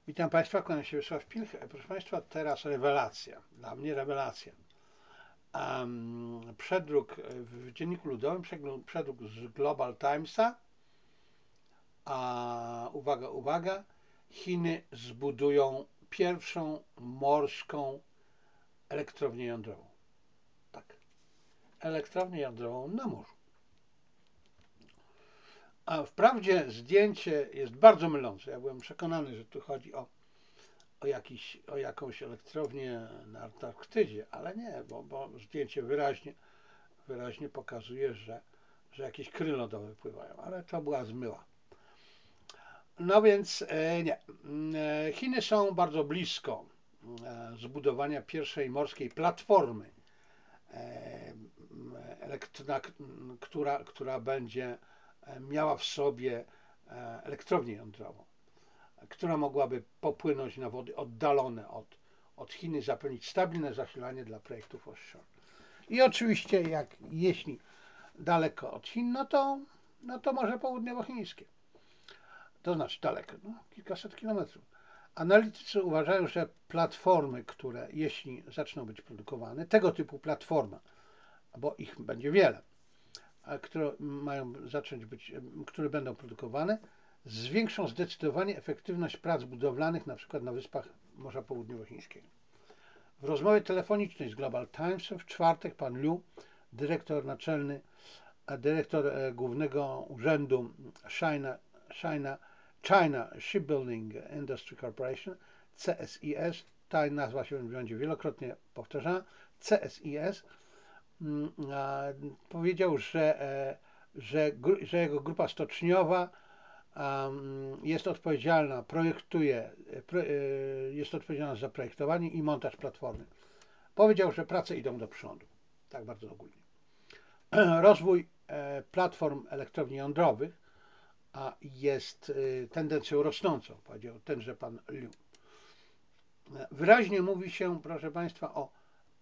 Witam Państwa, kłaniam się Wiesław Pilch. Proszę Państwa, teraz rewelacja, dla mnie rewelacja. Przedruk w Dzienniku Ludowym, przedruk z Global Timesa, a uwaga, uwaga, Chiny zbudują pierwszą morską elektrownię jądrową. Tak, elektrownię jądrową na morzu. A wprawdzie zdjęcie jest bardzo mylące. Ja byłem przekonany, że tu chodzi o jakąś elektrownię na Antarktydzie, ale nie, bo zdjęcie wyraźnie pokazuje, że jakieś kry lodowe pływają, ale to była zmyła. No więc nie. Chiny są bardzo blisko zbudowania pierwszej morskiej platformy, która będzie miała w sobie elektrownię jądrową, która mogłaby popłynąć na wody oddalone od Chin i zapewnić stabilne zasilanie dla projektów offshore. I oczywiście, jeśli daleko od Chin, no to Morze Południowochińskie. To znaczy daleko, no, kilkaset kilometrów. Analitycy uważają, że platformy, które jeśli zaczną być produkowane, tego typu platforma, bo ich będzie wiele, które mają zacząć być, które będą produkowane, zwiększą zdecydowanie efektywność prac budowlanych, na przykład na wyspach Morza Południowochińskiego. W rozmowie telefonicznej z Global Times w czwartek pan Liu, dyrektor Głównego Urzędu China Shipbuilding Industry Corporation, CSIS, ta nazwa się będzie wielokrotnie powtarzała, CSIS, powiedział, że jego grupa stoczniowa jest odpowiedzialna, jest odpowiedzialna za projektowanie i montaż platformy. Powiedział, że prace idą do przodu. Tak bardzo ogólnie. Rozwój platform elektrowni jądrowych jest tendencją rosnącą, powiedział tenże pan Liu. Wyraźnie mówi się, proszę Państwa, o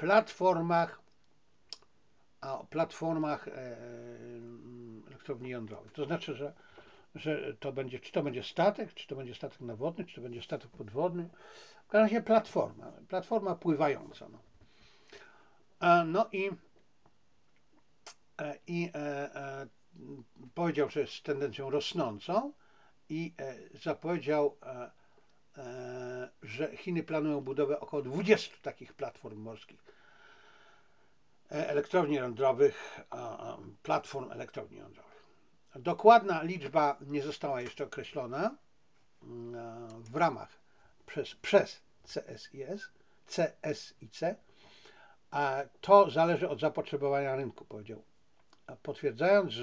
platformach elektrowni jądrowych. To znaczy, że to będzie, czy to będzie statek, czy to będzie statek nawodny, czy to będzie statek podwodny. W każdym razie platforma pływająca. No, no i powiedział, że jest tendencją rosnącą i zapowiedział, że Chiny planują budowę około 20 takich platform morskich, elektrowni jądrowych, platform elektrowni jądrowych. Dokładna liczba nie została jeszcze określona w ramach przez CSIC, a to zależy od zapotrzebowania rynku, powiedział, potwierdzając,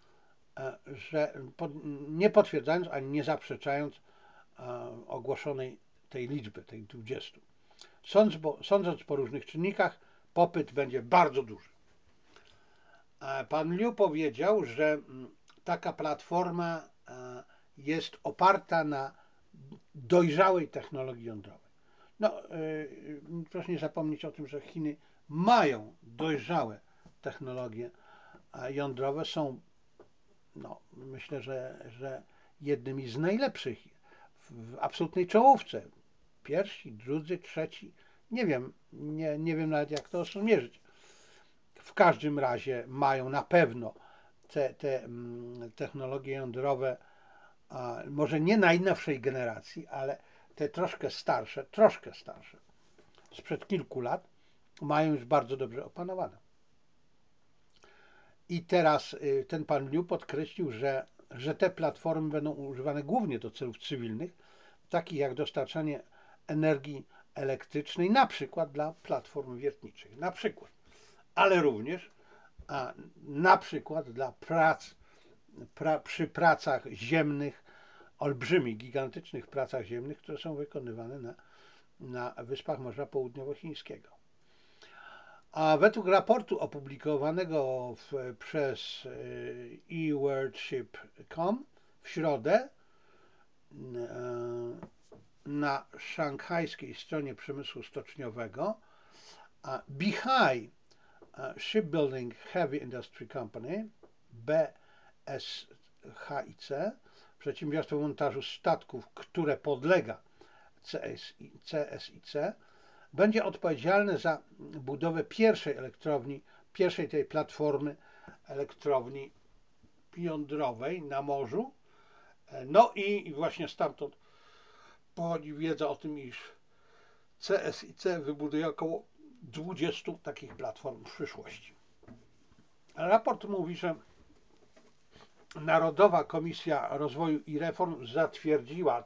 nie potwierdzając ani nie zaprzeczając ogłoszonej tej liczby, tej 20. Sądząc po różnych czynnikach, popyt będzie bardzo duży. Pan Liu powiedział, że taka platforma jest oparta na dojrzałej technologii jądrowej. No, proszę nie zapomnieć o tym, że Chiny mają dojrzałe technologie jądrowe, są, no, myślę, że jednymi z najlepszych, w absolutnej czołówce. Pierwsi, drudzy, trzeci, nie wiem nawet jak to osumierzyć. W każdym razie mają na pewno te technologie jądrowe, może nie najnowszej generacji, ale te troszkę starsze, sprzed kilku lat, mają już bardzo dobrze opanowane. I teraz ten pan Liu podkreślił, że te platformy będą używane głównie do celów cywilnych, takich jak dostarczanie energii elektrycznej, na przykład dla platform wiertniczych, na przykład, ale również na przykład dla przy pracach ziemnych, olbrzymich, gigantycznych pracach ziemnych, które są wykonywane na wyspach Morza Południowochińskiego. A według raportu opublikowanego przez eWorldship.com w środę na szanghajskiej stronie przemysłu stoczniowego Beihai Shipbuilding Heavy Industry Company, BSHIC, przedsiębiorstwo montażu statków, które podlega CSIC będzie odpowiedzialne za budowę pierwszej elektrowni, pierwszej tej platformy elektrowni jądrowej na morzu. No i właśnie stamtąd pochodzi wiedza o tym, iż CSIC wybuduje około 20 takich platform w przyszłości. Raport mówi, że Narodowa Komisja Rozwoju i Reform zatwierdziła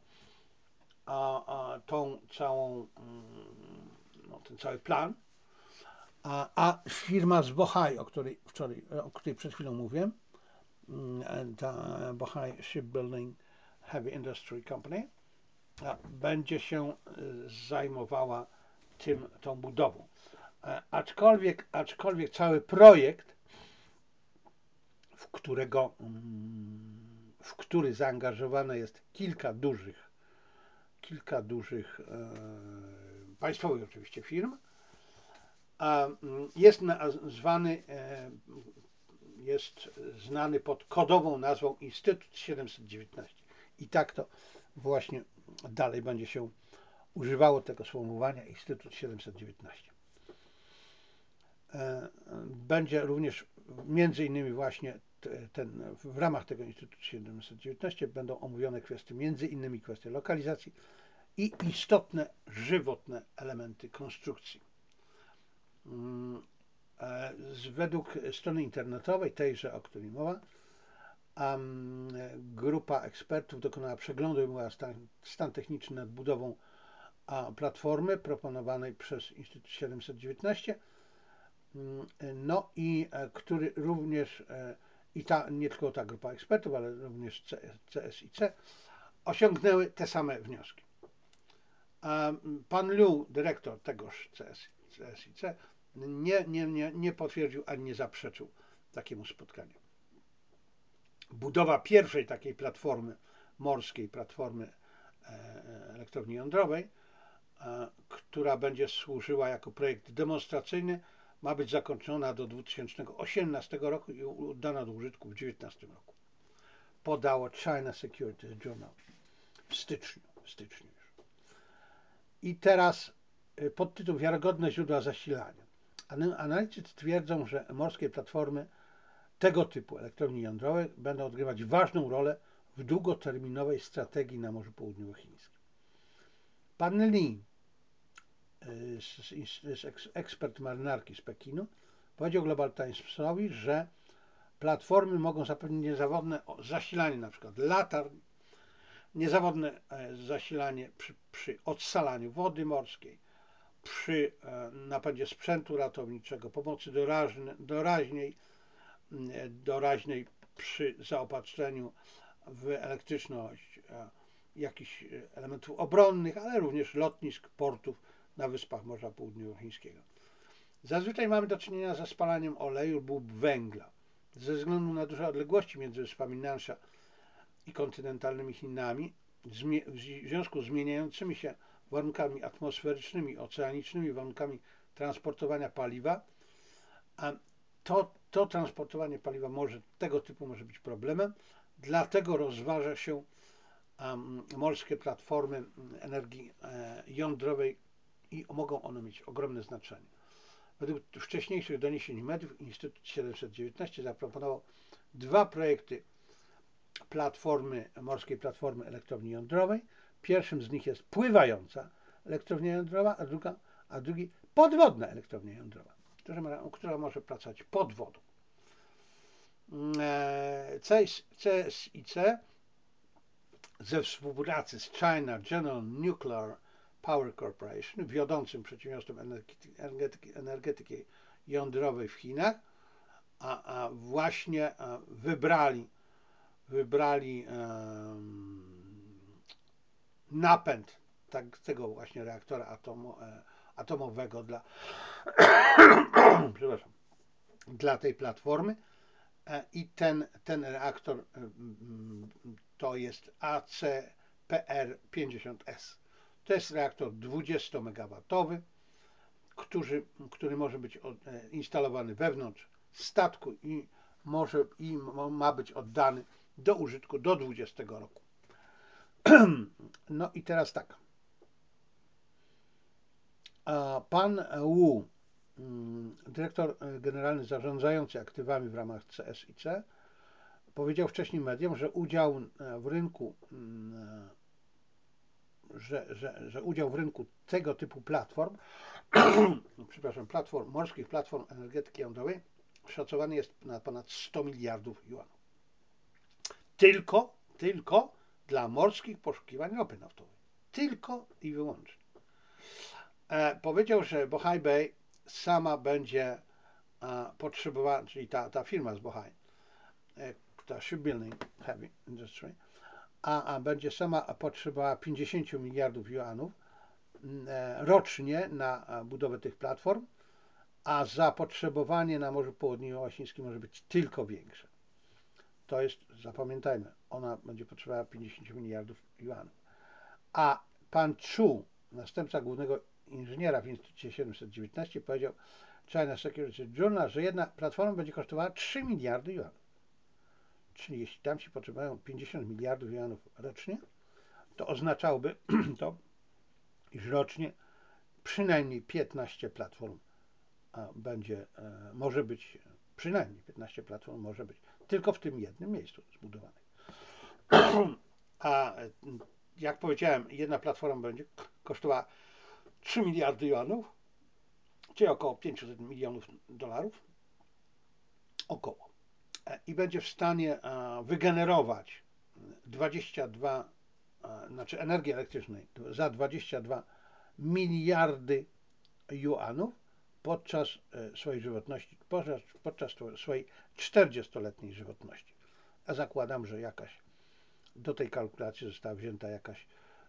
tą całą, ten cały plan, a firma z Bohai, o której przed chwilą mówiłem, ta Bohai Shipbuilding Heavy Industry Company, będzie się zajmowała tą budową. Aczkolwiek cały projekt, w który zaangażowane jest kilka dużych państwowych oczywiście firm, jest znany pod kodową nazwą Instytut 719. I tak to właśnie dalej będzie się używało tego sformułowania Instytut 719. Będzie również między innymi właśnie w ramach tego Instytutu 719 będą omówione kwestie, między innymi kwestie lokalizacji i istotne, żywotne elementy konstrukcji. Według strony internetowej, tejże, o której mowa, grupa ekspertów dokonała przeglądu i omówiła stan techniczny nad budową platformy proponowanej przez Instytut 719, no i który również, nie tylko ta grupa ekspertów, ale również CSIC osiągnęły te same wnioski. Pan Liu, dyrektor tegoż CSIC, nie potwierdził ani nie zaprzeczył takiemu spotkaniu. Budowa pierwszej takiej platformy morskiej, platformy elektrowni jądrowej, która będzie służyła jako projekt demonstracyjny, ma być zakończona do 2018 roku i oddana do użytku w 2019 roku. Podało China Securities Journal w styczniu już. I teraz podtytuł Wiarygodne źródła zasilania. Analitycy twierdzą, że morskie platformy tego typu elektrowni jądrowej będą odgrywać ważną rolę w długoterminowej strategii na Morzu Południowochińskim. Pan Li, ekspert marynarki z Pekinu, powiedział Global Timesowi, że platformy mogą zapewnić niezawodne zasilanie np. latarń, niezawodne zasilanie przy odsalaniu wody morskiej, przy napędzie sprzętu ratowniczego, pomocy doraźnej przy zaopatrzeniu w elektryczność jakichś elementów obronnych, ale również lotnisk, portów na wyspach Morza Południowochińskiego. Zazwyczaj mamy do czynienia ze spalaniem oleju lub węgla. Ze względu na duże odległości między wyspami Nansha i kontynentalnymi Chinami, w związku z zmieniającymi się warunkami atmosferycznymi, oceanicznymi, warunkami transportowania paliwa, to transportowanie paliwa tego typu może być problemem, dlatego rozważa się morskie platformy energii jądrowej i mogą one mieć ogromne znaczenie. Według wcześniejszych doniesień mediów Instytut 719 zaproponował 2 projekty morskiej platformy elektrowni jądrowej. Pierwszym z nich jest pływająca elektrownia jądrowa, a drugi podwodna elektrownia jądrowa, która może pracować pod wodą. CSIC ze współpracy z China General Nuclear Power Corporation, wiodącym przedsiębiorstwem energetyki jądrowej w Chinach, właśnie wybrali napęd tego właśnie reaktora atomowego dla tej platformy i ten reaktor to jest ACPR-50S. To jest reaktor 20 MW, który może być instalowany wewnątrz statku i ma być oddany do użytku do 2020 roku. No i teraz tak. A pan Wu, dyrektor generalny zarządzający aktywami w ramach CSIC, powiedział wcześniej mediom, że udział w rynku, że udział w rynku tego typu platform, przepraszam, morskich platform energetyki jądrowej szacowany jest na ponad 100 miliardów juanów. Tylko dla morskich poszukiwań ropy naftowej. Tylko i wyłącznie. Powiedział, że Bohai Bay sama będzie potrzebowała, czyli ta firma z Bohai, ta Shipbuilding Heavy Industry, będzie sama potrzebowała 50 miliardów juanów rocznie na budowę tych platform, a zapotrzebowanie na Morzu Południowochińskim może być tylko większe. To jest, zapamiętajmy, ona będzie potrzebowała 50 miliardów juanów. A pan Chu, następca głównego inżyniera w Instytucie 719, powiedział China Security Journal, że jedna platforma będzie kosztowała 3 miliardy juanów. Czyli jeśli tamci potrzebują 50 miliardów juanów rocznie, to oznaczałoby to, iż rocznie przynajmniej 15 platform może być, przynajmniej 15 platform może być tylko w tym jednym miejscu zbudowanych. A jak powiedziałem, jedna platforma będzie kosztowała 3 miliardy juanów, czyli około 500 milionów dolarów, około. I będzie w stanie wygenerować 22, znaczy energii elektrycznej za 22 miliardy juanów podczas swojej żywotności, podczas swojej 40-letniej żywotności. A zakładam, że do tej kalkulacji została wzięta jakaś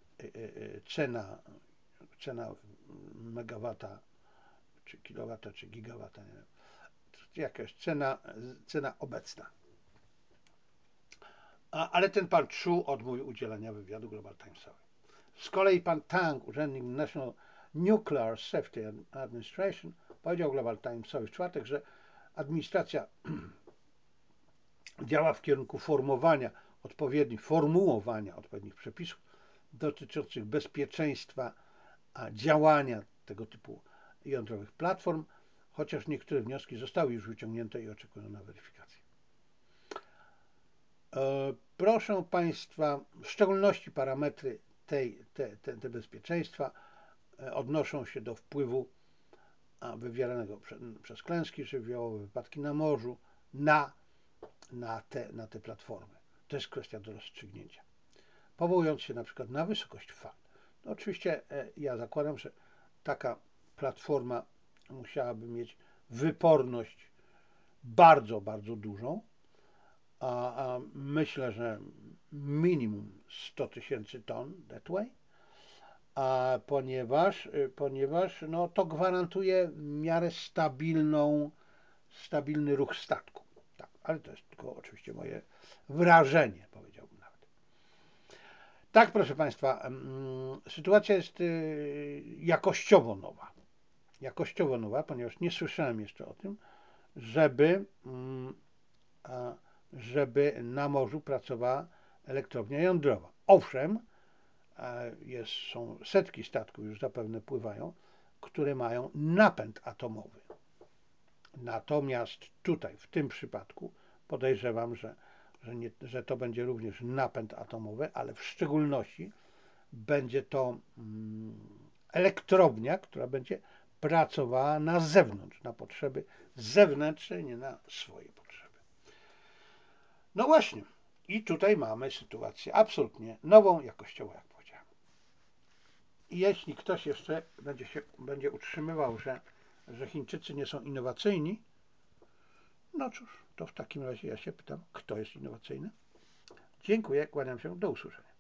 cena megawata, czy kilowata, czy gigawata, nie wiem. Jakaś cena obecna. Ale ten pan Chu odmówił udzielenia wywiadu Global Timesowi. Z kolei pan Tang, urzędnik National Nuclear Safety Administration, powiedział Global Timesowi w czwartek, że administracja działa w kierunku formułowania odpowiednich przepisów dotyczących bezpieczeństwa działania tego typu jądrowych platform, chociaż niektóre wnioski zostały już wyciągnięte i oczekują na weryfikację. Proszę Państwa, w szczególności parametry te bezpieczeństwa odnoszą się do wpływu wywieranego przez klęski żywiołowe, wypadki na morzu na te platformy. To jest kwestia do rozstrzygnięcia. Powołując się na przykład na wysokość fal. No oczywiście ja zakładam, że taka platforma musiałaby mieć wyporność bardzo, bardzo dużą, a myślę, że minimum 100 000 ton deadweight, ponieważ no, to gwarantuje w miarę stabilny ruch statku. Tak, ale to jest tylko oczywiście moje wrażenie, powiedziałbym nawet. Tak, proszę Państwa, sytuacja jest jakościowo nowa, ponieważ nie słyszałem jeszcze o tym, żeby na morzu pracowała elektrownia jądrowa. Owszem, są setki statków, już zapewne pływają, które mają napęd atomowy. Natomiast tutaj, w tym przypadku, podejrzewam, że to będzie również napęd atomowy, ale w szczególności będzie to elektrownia, która będzie pracowała na zewnątrz, na potrzeby zewnętrzne, nie na swoje potrzeby. No właśnie, i tutaj mamy sytuację absolutnie nową, jakościowo, jak powiedziałem. I jeśli ktoś jeszcze będzie utrzymywał, że Chińczycy nie są innowacyjni, no cóż, to w takim razie ja się pytam, kto jest innowacyjny? Dziękuję, kłaniam się, do usłyszenia.